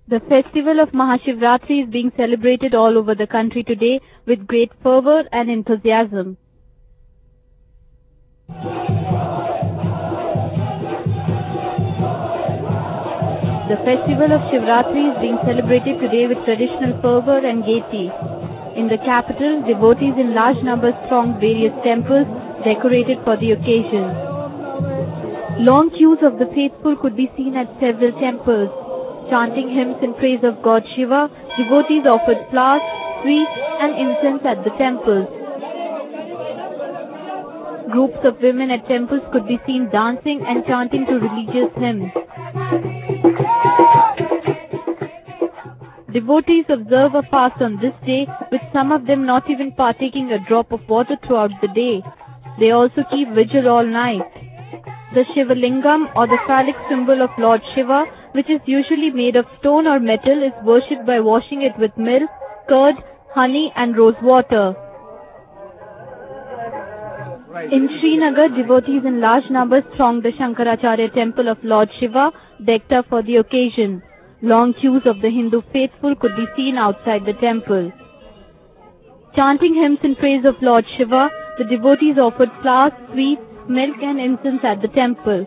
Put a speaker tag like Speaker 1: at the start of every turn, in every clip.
Speaker 1: The festival of Mahashivratri is being celebrated all over the country today with great fervor and enthusiasm. The festival of Shivratri is being celebrated today with traditional fervor and gaiety. In the capital, devotees in large numbers thronged various temples decorated for the occasion. Long queues of the faithful could be seen at several temples. Chanting hymns in praise of God Shiva, devotees offered flowers, sweets and incense at the temples. Groups of women at temples could be seen dancing and chanting to religious hymns. Devotees observe a fast on this day, with some of them not even partaking a drop of water throughout the day. They also keep vigil all night. The Shiva Lingam, or the phallic symbol of Lord Shiva, which is usually made of stone or metal, is worshipped by washing it with milk, curd, honey and rose water. In Srinagar, devotees in large numbers thronged the Shankaracharya temple of Lord Shiva, decked up for the occasion. Long queues of the Hindu faithful could be seen outside the temple. Chanting hymns in praise of Lord Shiva, the devotees offered flowers, sweets, milk and incense at the temple.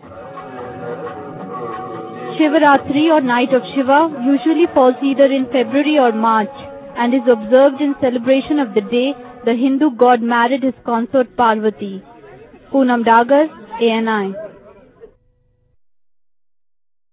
Speaker 1: Shivaratri, or Night of Shiva, usually falls either in February or March and is observed in celebration of the day the Hindu god married his consort Parvati. Poonam Dagar, ANI.